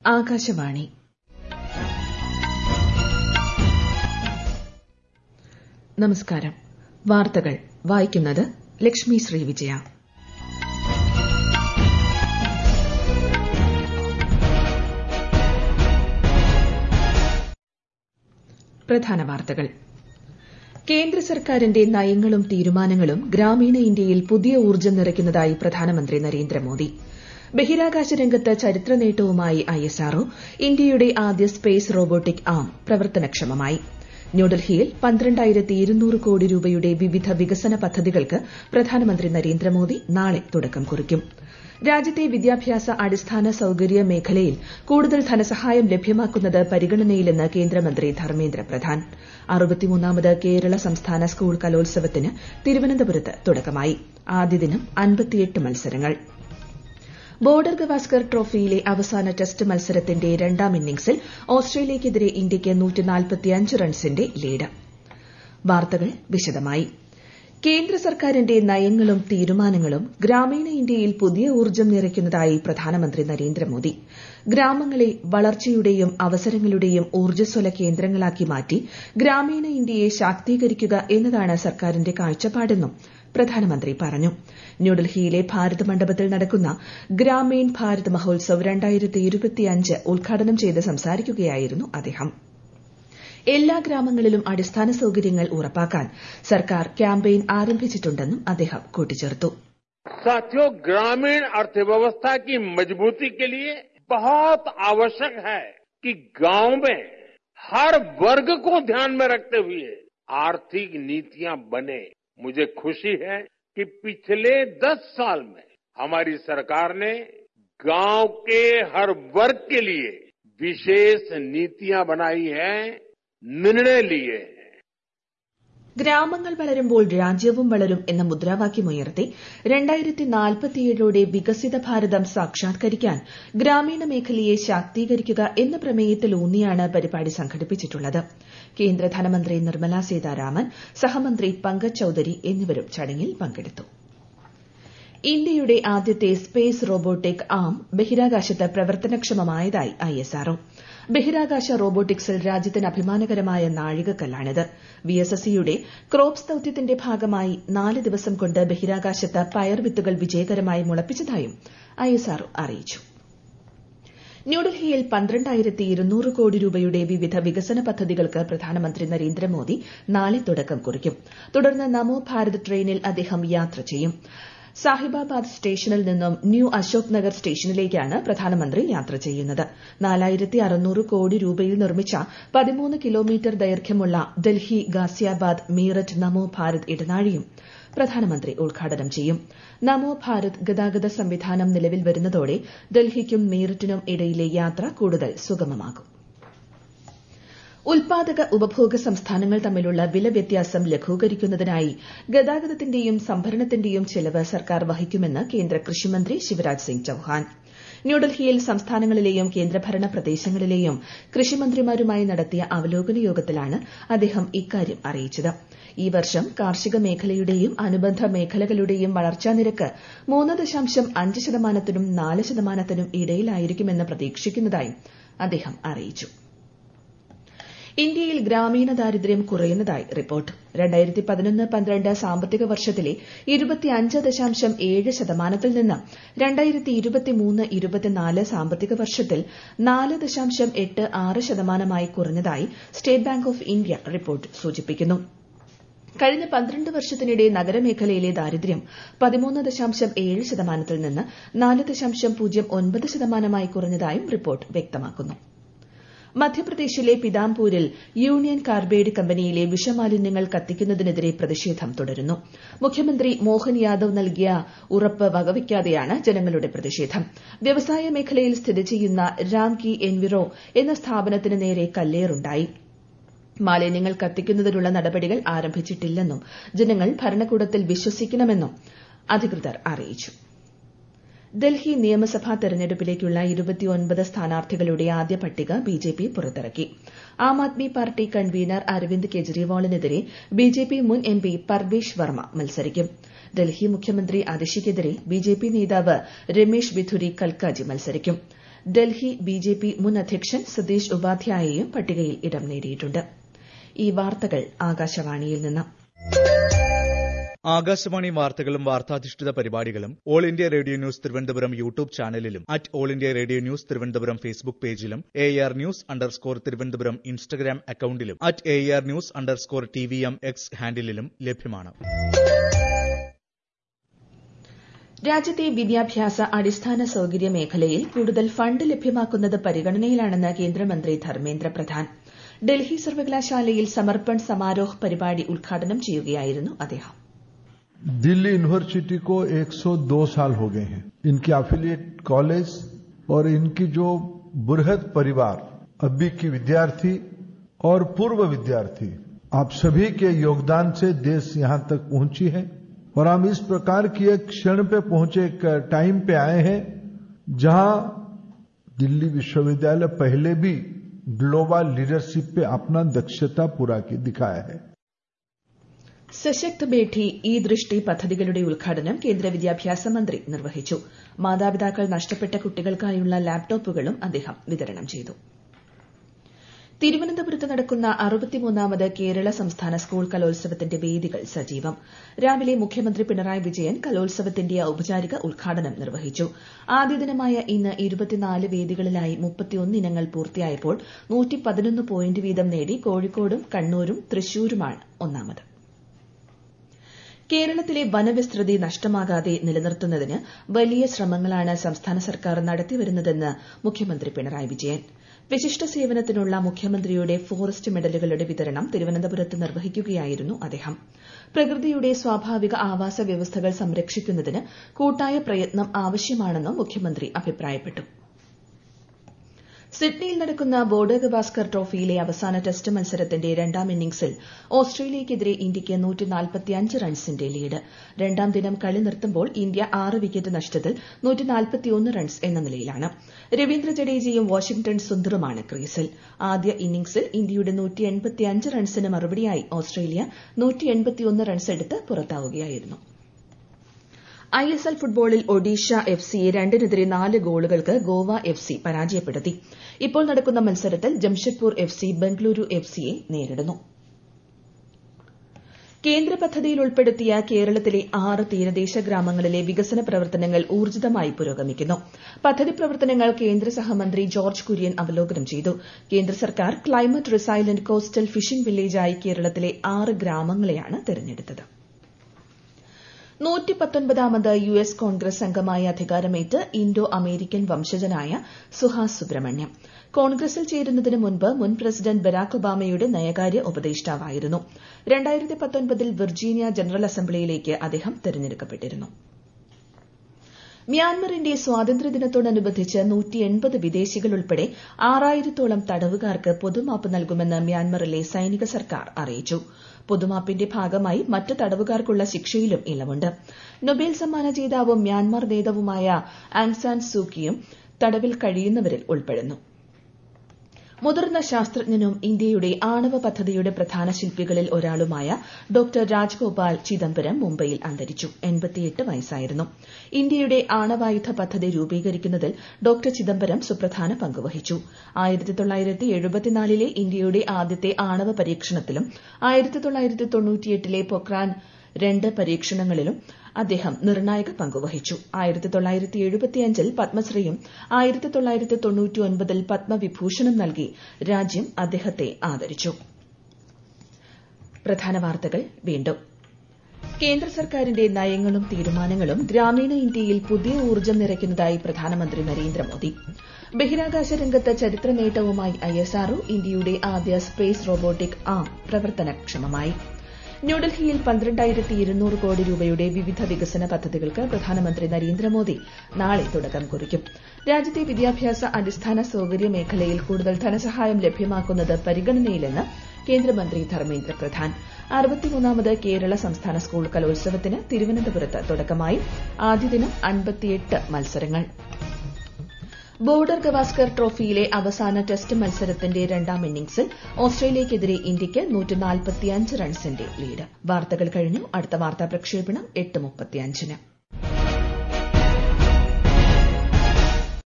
ആകാശവാണി. നമസ്കാരം. വാർത്തകൾ വായിക്കുന്നത് ലക്ഷ്മി ശ്രീ വിജയ. പ്രധാന വാർത്തകൾ. കേന്ദ്ര സർക്കാരിന്റെ നയങ്ങളും തീരുമാനങ്ങളും ഗ്രാമീണ ഇന്ത്യയിൽ പുതിയ ഊർജ്ജം നിറയ്ക്കുന്നതായി പ്രധാനമന്ത്രി നരേന്ദ്രമോദി. ബഹിരാകാശ രംഗത്ത് ചരിത്ര നേട്ടവുമായി ISRO, ഇന്ത്യയുടെ ആദ്യ സ്പേസ് റോബോട്ടിക് ആം പ്രവർത്തനക്ഷമമായി. ന്യൂഡൽഹിയിൽ 12,200 കോടി രൂപയുടെ വിവിധ വികസന പദ്ധതികൾക്ക് പ്രധാനമന്ത്രി നരേന്ദ്രമോദി നാളെ തുടക്കം കുറിക്കും. രാജ്യത്തെ വിദ്യാഭ്യാസ അടിസ്ഥാന സൌകര്യ മേഖലയിൽ കൂടുതൽ ധനസഹായം ലഭ്യമാക്കുന്നത് പരിഗണനയിലെന്ന് കേന്ദ്രമന്ത്രി ധർമ്മേന്ദ്ര പ്രധാൻ. 63ാമത് കേരള സംസ്ഥാന സ്കൂൾ കലോത്സവത്തിന് തിരുവനന്തപുരത്ത് തുടക്കമായി. ആദ്യ ദിനം 58 മത്സരങ്ങൾ. ബോർഡർ ഗവാസ്കർ ട്രോഫിയിലെ അവസാന ടെസ്റ്റ് മത്സരത്തിന്റെ രണ്ടാം ഇന്നിംഗ്സിൽ ഓസ്ട്രേലിയയ്ക്കെതിരെ ഇന്ത്യയ്ക്ക് 145 റൺസിന്റെ ലീഡ്. വാർത്തകൾ വിശദമായി. കേന്ദ്ര സർക്കാരിന്റെ നയങ്ങളും തീരുമാനങ്ങളും ഗ്രാമീണ ഇന്ത്യയിൽ പുതിയ ഊർജ്ജം നിറയ്ക്കുന്നതായി പ്രധാനമന്ത്രി നരേന്ദ്രമോദി. ഗ്രാമങ്ങളെ വളർച്ചയുടെയും അവസരങ്ങളുടെയും ഊർജ്ജസ്വല കേന്ദ്രങ്ങളാക്കി മാറ്റി ഗ്രാമീണ ഇന്ത്യയെ ശാക്തീകരിക്കുക എന്നതാണ് സർക്കാരിന്റെ കാഴ്ചപ്പാടെന്നും പ്രധാനമന്ത്രി പറഞ്ഞു. ന്യൂഡൽഹിയിലെ ഭാരത് മണ്ഡപത്തിൽ നടക്കുന്ന ഗ്രാമീൺ ഭാരത് മഹോത്സവ് 2025 ഉദ്ഘാടനം ചെയ്ത് സംസാരിക്കുകയായിരുന്നു അദ്ദേഹം. എല്ലാ ഗ്രാമങ്ങളിലും അടിസ്ഥാന സൌകര്യങ്ങൾ ഉറപ്പാക്കാൻ സർക്കാർ ക്യാമ്പയിൻ ആരംഭിച്ചിട്ടുണ്ടെന്നും അദ്ദേഹം കൂട്ടിച്ചേർത്തു. साथियों, ग्रामीण अर्थव्यवस्था की मजबूती के लिए बहुत आवश्यक है कि गांव में हर वर्ग को ध्यान में रखते हुए आर्थिक नीतियां बने. मुझे खुशी है कि पिछले 10 साल में हमारी सरकार ने गांव के हर वर्ग के लिए विशेष नीतियां बनाई है, निर्णय लिए हैं. ഗ്രാമങ്ങൾ വളരുമ്പോൾ രാജ്യവും വളരും എന്ന മുദ്രാവാക്യമുയർത്തി 2047 വികസിത ഭാരതം സാക്ഷാത്കരിക്കാൻ ഗ്രാമീണ മേഖലയെ ശാക്തീകരിക്കുക എന്ന പ്രമേയത്തിലൂന്നിയാണ് പരിപാടി സംഘടിപ്പിച്ചിട്ടുള്ളത്. കേന്ദ്ര ധനമന്ത്രി നിർമ്മല സീതാരാമൻ, സഹമന്ത്രി പങ്കജ് ചൌധരി എന്നിവരും ചടങ്ങിൽ പങ്കെടുത്തു. ഇന്ത്യയുടെ ആദ്യത്തെ സ്പേസ് റോബോട്ടിക് ആം ബഹിരാകാശത്ത് പ്രവർത്തനക്ഷമമായതായി ISRO. ബഹിരാകാശ റോബോട്ടിക്സിൽ രാജ്യത്തിന് അഭിമാനകരമായ നാഴികക്കല്ലാണിത്. VSSCയുടെ ക്രോപ്സ് ദൌത്യത്തിന്റെ ഭാഗമായി 4 ദിവസം കൊണ്ട് ബഹിരാകാശത്ത് പയർ വിത്തുകൾ വിജയകരമായി മുളപ്പിച്ചതായും ISRO അറിയിച്ചു. ന്യൂഡൽഹിയിൽ 12,200 കോടി രൂപയുടെ വിവിധ വികസന പദ്ധതികൾക്ക് പ്രധാനമന്ത്രി നരേന്ദ്രമോദി നാളെ തുടക്കം കുറിക്കും. തുടർന്ന് നമോ ഭാരത് ട്രെയിനിൽ അദ്ദേഹം യാത്ര ചെയ്യും. സാഹിബാബാദ് സ്റ്റേഷനിൽ നിന്നും ന്യൂ അശോക് നഗർ സ്റ്റേഷനിലേക്കാണ് പ്രധാനമന്ത്രി യാത്ര ചെയ്യുന്നത്. 4,600 കോടി രൂപയിൽ നിർമ്മിച്ച 13 കിലോമീറ്റർ ദൈർഘ്യമുള്ള ഡൽഹി ഗാസിയാബാദ് മീററ്റ് നമോ ഭാരത് ഇടനാഴിയും പ്രധാനമന്ത്രി ഉദ്ഘാടനം ചെയ്യും. നമോ ഭാരത് ഗതാഗത സംവിധാനം നിലവിൽ വരുന്നതോടെ ഡൽഹിക്കും മീററ്റിനും ഇടയിലെ യാത്ര കൂടുതൽ സുഗമമാകും. ഉൽപാദക ഉപഭോഗ സംസ്ഥാനങ്ങൾ തമ്മിലുള്ള വില വ്യത്യാസം ലഘൂകരിക്കുന്നതിനായി ഗതാഗതത്തിന്റെയും സംഭരണത്തിന്റെയും ചെലവ് സർക്കാർ വഹിക്കുമെന്ന് കേന്ദ്ര കൃഷിമന്ത്രി ശിവരാജ് സിംഗ് ചൌഹാൻ. ന്യൂഡൽഹിയിൽ സംസ്ഥാനങ്ങളിലെയും കേന്ദ്രഭരണ പ്രദേശങ്ങളിലെയും കൃഷിമന്ത്രിമാരുമായി നടത്തിയ അവലോകന യോഗത്തിലാണ് അദ്ദേഹം ഇക്കാര്യം അറിയിച്ചത്. ഈ വർഷം കാർഷിക മേഖലയുടെയും അനുബന്ധ മേഖലകളുടെയും വളർച്ചാ നിരക്ക് 3.5%-നും 4%-നും ഇടയിലായിരിക്കുമെന്ന് പ്രതീക്ഷിക്കുന്നതായും അദ്ദേഹം അറിയിച്ചു. ഇന്ത്യയിൽ ഗ്രാമീണ ദാരിദ്ര്യം കുറയുന്നതായി റിപ്പോർട്ട്. 2011-12 സാമ്പത്തിക വർഷത്തിലെ 25.7%-ൽ നിന്ന് 2023-24 സാമ്പത്തിക വർഷത്തിൽ 4.86%-മായി കുറഞ്ഞതായി State Bank of India report സൂചിപ്പിക്കുന്നു. കഴിഞ്ഞ 12 വർഷത്തിനിടെ നഗരമേഖലയിലെ ദാരിദ്ര്യം 13.7%-ൽ നിന്ന് 4.09%-മായി കുറഞ്ഞതായും റിപ്പോർട്ട് വ്യക്തമാക്കുന്നു. മധ്യപ്രദേശിലെ പിതാംപൂരിൽ യൂണിയൻ കാർബൈഡ് കമ്പനിയിലെ വിഷമാലിന്യങ്ങൾ കത്തിക്കുന്നതിനെതിരെ പ്രതിഷേധം തുടരുന്നു. മുഖ്യമന്ത്രി മോഹൻ യാദവ് നൽകിയ ഉറപ്പ് വകവയ്ക്കാതെയാണ് ജനങ്ങളുടെ പ്രതിഷേധം. വ്യവസായ മേഖലയിൽ സ്ഥിതി ചെയ്യുന്ന രാംകി എൻവിറോ എന്ന സ്ഥാപനത്തിന് നേരെ കല്ലേറുണ്ടായി. മാലിന്യങ്ങൾ കത്തിക്കുന്നതിനുള്ള നടപടികൾ ആരംഭിച്ചിട്ടില്ലെന്നും ജനങ്ങൾ ഭരണകൂടത്തിൽ വിശ്വസിക്കണമെന്നും അധികൃതർ അറിയിച്ചു. ഡൽഹി നിയമസഭാ തെരഞ്ഞെടുപ്പിലേക്കുള്ള 29 സ്ഥാനാർത്ഥികളുടെ ആദ്യ പട്ടിക ബിജെപി പുറത്തിറക്കി. ആം ആദ്മി പാർട്ടി കൺവീനർ അരവിന്ദ് കെജ്രിവാളിനെതിരെ ബിജെപി മുൻ എംപി പർവേഷ് വർമ്മ മത്സരിക്കും. ഡൽഹി മുഖ്യമന്ത്രി അതിഷിക്കെതിരെ ബിജെപി നേതാവ് രമേശ് ബിധുരി കൽക്കാജി മത്സരിക്കും. ഡൽഹി ബിജെപി മുൻ അധ്യക്ഷൻ സതീഷ് ഉപാധ്യായയും പട്ടികയിൽ ഇടം നേടിയിട്ടുണ്ട്. ഈ വാർത്തകൾ ആകാശവാണിയിൽ നിന്ന്. ആകാശവാണി വാർത്തകളും വാർത്താധിഷ്ഠിത പരിപാടികളും All India Radio news Thiruvananthapuram YouTube ചാനലിലും All India Radio news Thiruvananthapuram Facebook പേജിലും AR News_ തിരുവനന്തപുരം ഇൻസ്റ്റഗ്രാം അക്കൌണ്ടിലും AR News_TVM X ഹാൻഡിലും ലഭ്യമാണ്. രാജ്യത്തെ വിദ്യാഭ്യാസ അടിസ്ഥാന സൌകര്യ മേഖലയിൽ കൂടുതൽ ഫണ്ട് ലഭ്യമാക്കുന്നത് പരിഗണനയിലാണെന്ന് കേന്ദ്രമന്ത്രി ധർമ്മേന്ദ്ര പ്രധാൻ. ഡൽഹി സർവകലാശാലയിൽ സമർപ്പൺ സമാരോഹ് പരിപാടി ഉദ്ഘാടനം ചെയ്യുകയായിരുന്നു അദ്ദേഹം. दिल्ली यूनिवर्सिटी को 102 साल हो गए हैं. इनके एफिलिएट कॉलेज और इनकी जो बृहद परिवार, अभी की विद्यार्थी और पूर्व विद्यार्थी, आप सभी के योगदान से देश यहां तक पहुंची है और हम इस प्रकार की एक क्षण पे पहुंचे, एक टाइम पे आए हैं जहां दिल्ली विश्वविद्यालय पहले भी ग्लोबल लीडरशिप पे अपना दक्षता पूरा दिखाया है. സശക്ത് ബേഠി ഇ ദൃഷ്ടി പദ്ധതികളുടെ ഉദ്ഘാടനം കേന്ദ്ര വിദ്യാഭ്യാസ മന്ത്രി നിർവഹിച്ചു. മാതാപിതാക്കൾ നഷ്ടപ്പെട്ട കുട്ടികൾക്കായുള്ള ലാപ്ടോപ്പുകളും അദ്ദേഹം വിതരണം ചെയ്തു. തിരുവനന്തപുരത്ത് നടക്കുന്ന 63ാമത് കേരള സംസ്ഥാന സ്കൂൾ കലോത്സവത്തിന്റെ വേദികൾ സജീവം. രാവിലെ മുഖ്യമന്ത്രി പിണറായി വിജയൻ കലോത്സവത്തിന്റെ ഔപചാരിക ഉദ്ഘാടനം നിർവഹിച്ചു. ആദ്യ ദിനമായ ഇന്ന് 24 വേദികളിലായി 31 ഇനങ്ങൾ പൂർത്തിയായപ്പോൾ 111 പോയിന്റ് വീതം നേടി കോഴിക്കോടും കണ്ണൂരും തൃശൂരുമാണ് ഒന്നാമത്. കേരളത്തിലെ വനവിസ്തൃതി നഷ്ടമാകാതെ നിലനിർത്തുന്നതിന് വലിയ ശ്രമങ്ങളാണ് സംസ്ഥാന സർക്കാർ നടത്തിവരുന്നതെന്ന് മുഖ്യമന്ത്രി പിണറായി വിജയൻ. വിശിഷ്ട സേവനത്തിനുള്ള മുഖ്യമന്ത്രിയുടെ ഫോറസ്റ്റ് മെഡലുകളുടെ വിതരണം തിരുവനന്തപുരത്ത് നിർവഹിക്കുകയായിരുന്നു അദ്ദേഹം. പ്രകൃതിയുടെ സ്വാഭാവിക ആവാസ വ്യവസ്ഥകൾ സംരക്ഷിക്കുന്നതിന് കൂട്ടായ പ്രയത്നം ആവശ്യമാണെന്നും മുഖ്യമന്ത്രി അഭിപ്രായപ്പെട്ടു. സിഡ്നിയിൽ നടക്കുന്ന ബോർഡർ ഗവാസ്കർ ട്രോഫിയിലെ അവസാന ടെസ്റ്റ് മത്സരത്തിന്റെ രണ്ടാം ഇന്നിംഗ്സിൽ ഓസ്ട്രേലിയയ്ക്കെതിരെ ഇന്ത്യയ്ക്ക് 145 റൺസിന്റെ ലീഡ്. രണ്ടാം ദിനം കളി നിർത്തുമ്പോൾ ഇന്ത്യ 6 വിക്കറ്റ് നഷ്ടത്തിൽ 141 റൺസ് എന്ന നിലയിലാണ്. രവീന്ദ്ര ജഡേജയും വാഷിംഗ്ടൺ സുന്ദറുമാണ് ക്രീസിൽ. ആദ്യ ഇന്നിംഗ്സിൽ ഇന്ത്യയുടെ 185 റൺസിന് മറുപടിയായി ഓസ്ട്രേലിയ 181 റൺസ് എടുത്ത് പുറത്താവുകയായിരുന്നു. ISL ഫുട്ബോളിൽ ഒഡീഷ എഫ്സിയെ 2-4 ഗോളുകൾക്ക് ഗോവ FC പരാജയപ്പെടുത്തി. ഇപ്പോൾ നടക്കുന്ന മത്സരത്തിൽ ജംഷഡ്പൂർ FC ബംഗളൂരു FCയെ നേരിടുന്നു. കേന്ദ്ര പദ്ധതിയിൽ ഉൾപ്പെടുത്തിയ കേരളത്തിലെ 6 തീരദേശ ഗ്രാമങ്ങളിലെ വികസന പ്രവർത്തനങ്ങൾ ഊർജിതമായി പുരോഗമിക്കുന്നു. പദ്ധതി പ്രവർത്തനങ്ങൾ കേന്ദ്ര സഹമന്ത്രി ജോർജ് കുര്യൻ അവലോകനം ചെയ്തു. കേന്ദ്ര സർക്കാർ ക്ലൈമറ്റ് റിസൈലന്റ് കോസ്റ്റൽ ഫിഷിംഗ് വില്ലേജായി കേരളത്തിലെ 6 ഗ്രാമങ്ങളെയാണ് തെരഞ്ഞെടുത്തത്. 119ാമത് US കോൺഗ്രസ് അംഗമായി അധികാരമേറ്റ് ഇൻഡോ അമേരിക്കൻ വംശജനായ സുഹാസ് സുബ്രഹ്മണ്യം. കോൺഗ്രസിൽ ചേരുന്നതിന് മുൻപ് മുൻ പ്രസിഡന്റ് ബരാക് ഒബാമയുടെ നയകാര്യ ഉപദേഷ്ടാവായിരുന്നു. 2019ൽ വിർജീനിയ ജനറൽ അസംബ്ലിയിലേക്ക് അദ്ദേഹം തെരഞ്ഞെടുക്കപ്പെട്ടിരുന്നു. മ്യാൻമറിന്റെ സ്വാതന്ത്ര്യദിനത്തോടനുബന്ധിച്ച് 180 വിദേശികൾ ഉൾപ്പെടെ 6000-ഓളം തടവുകാർക്ക് പൊതുമാപ്പ് നൽകുമെന്ന് മ്യാൻമറിലെ സൈനിക സർക്കാർ അറിയിച്ചു. പൊതുമാപ്പിന്റെ ഭാഗമായി മറ്റ് തടവുകാർക്കുള്ള ശിക്ഷയിലും ഇളവുണ്ട്. നൊബേൽ സമ്മാന ജേതാവും മ്യാൻമാർ നേതാവുമായ ആങ് സാൻ സൂകിയും തടവിൽ കഴിയുന്നവരിൽ ഉൾപ്പെടുന്നു. മുതിർന്ന ശാസ്ത്രജ്ഞനും ഇന്ത്യയുടെ ആണവ പദ്ധതിയുടെ പ്രധാന ശില്പികളിൽ ഒരാളുമായ ഡോക്ടർ രാജ്ഗോപാൽ ചിദംബരം മുംബൈയിൽ അന്തരിച്ചു. 88 വയസ്സായിരുന്നു. ഇന്ത്യയുടെ ആണവായുധ പദ്ധതി രൂപീകരിക്കുന്നതിൽ ഡോക്ടർ ചിദംബരം സുപ്രധാന പങ്കുവഹിച്ചു. 1974ലെ ഇന്ത്യയുടെ ആദ്യത്തെ ആണവ പരീക്ഷണത്തിലും 1998ലെ പൊക്രാൻ 2 പരീക്ഷണങ്ങളിലും അദ്ദേഹം നിർണായക പങ്കുവഹിച്ചു. 1975ൽ പത്മശ്രീയും 1999ൽ പത്മവിഭൂഷണും നൽകി രാജ്യം അദ്ദേഹത്തെ ആദരിച്ചു. പ്രധാന വാർത്തകൾ വീണ്ടും. കേന്ദ്ര സർക്കാരിന്റെ നയങ്ങളും തീരുമാനങ്ങളും ഗ്രാമീണ ഇന്ത്യയിൽ പുതിയ ഊർജ്ജം നിറയ്ക്കുന്നതായി പ്രധാനമന്ത്രി നരേന്ദ്രമോദി. ബഹിരാകാശ രംഗത്ത് ചരിത്ര നേട്ടവുമായി ISRO, ഇന്ത്യയുടെ ആദ്യ സ്പേസ് റോബോട്ടിക് ആം പ്രവർത്തനക്ഷമമായി. ന്യൂഡൽഹിയിൽ 12,200 കോടി രൂപയുടെ വിവിധ വികസന പദ്ധതികൾക്ക് പ്രധാനമന്ത്രി നരേന്ദ്രമോദി നാളെ തുടക്കം കുറിക്കും. രാജ്യത്തെ വിദ്യാഭ്യാസ അടിസ്ഥാന സൌകര്യ മേഖലയിൽ കൂടുതൽ ധനസഹായം ലഭ്യമാക്കുന്നത് പരിഗണനയിലെന്ന് കേന്ദ്രമന്ത്രി ധർമ്മേന്ദ്ര പ്രധാൻ. 63ാമത് കേരള സംസ്ഥാന സ്കൂൾ കലോത്സവത്തിന് തിരുവനന്തപുരത്ത് തുടക്കമായി. ആദ്യ ദിനം 58 മത്സരങ്ങൾ. ബോർഡർ ഗവാസ്കർ ട്രോഫിയിലെ അവസാന ടെസ്റ്റ് മത്സരത്തിന്റെ രണ്ടാം ഇന്നിംഗ്സിൽ ഓസ്ട്രേലിയയ്ക്കെതിരെ ഇന്ത്യയ്ക്ക് 145 റൺസിന്റെ ലീഡ്. വാർത്തകൾ കഴിഞ്ഞു. അടുത്ത വാർത്താ പ്രക്ഷേപണം 8:35.